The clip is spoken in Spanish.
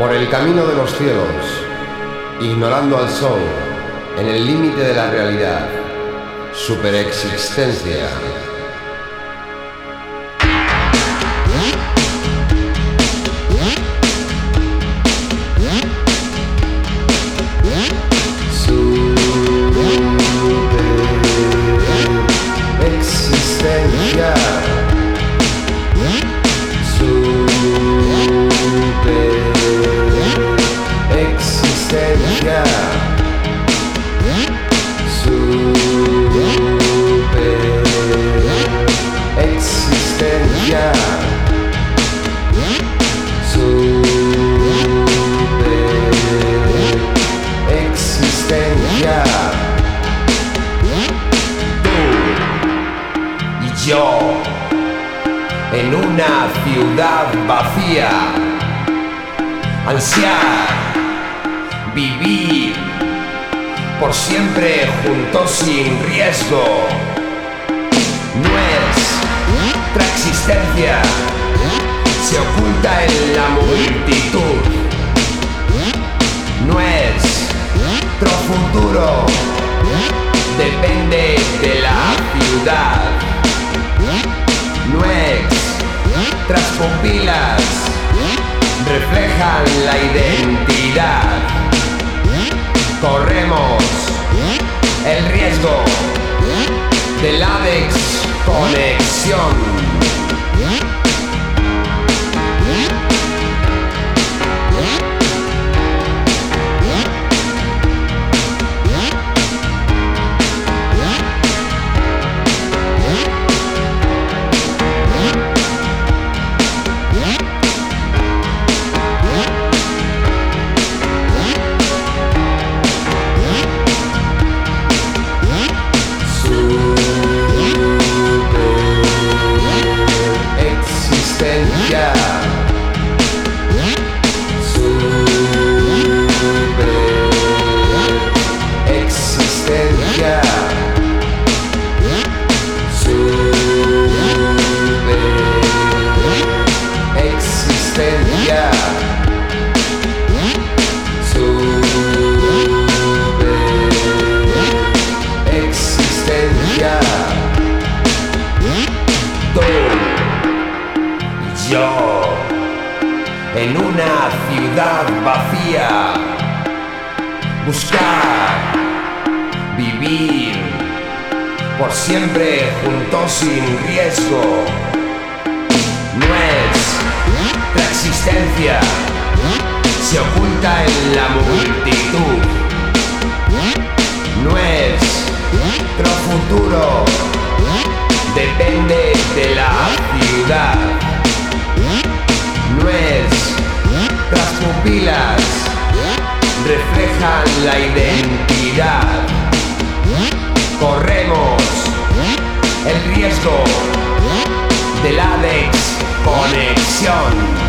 por el camino de los cielos, ignorando al sol, en el límite de la realidad, superexistencia. Superexistencia. Superexistencia. Superexistencia. Superexistencia. Tú y yo en una ciudad vacía, ansiar vivir por siempre juntos sin riesgo. Nuestra existencia se oculta en la multitud. Nuestro futuro depende de la ciudad. Nuestras pupilas reflejan la identidad. Corremos el riesgo de la desconexión. Superexistencia. Superexistencia. Superexistencia. Tú y yo en una ciudad vacía, buscar vivir por siempre juntos sin riesgo. Nuestra existencia se oculta en la multitud. Nuestro futuro depende de la ciudad. Nuestras pupilas reflejan la identidad. Corremos el riesgo de la desconexión.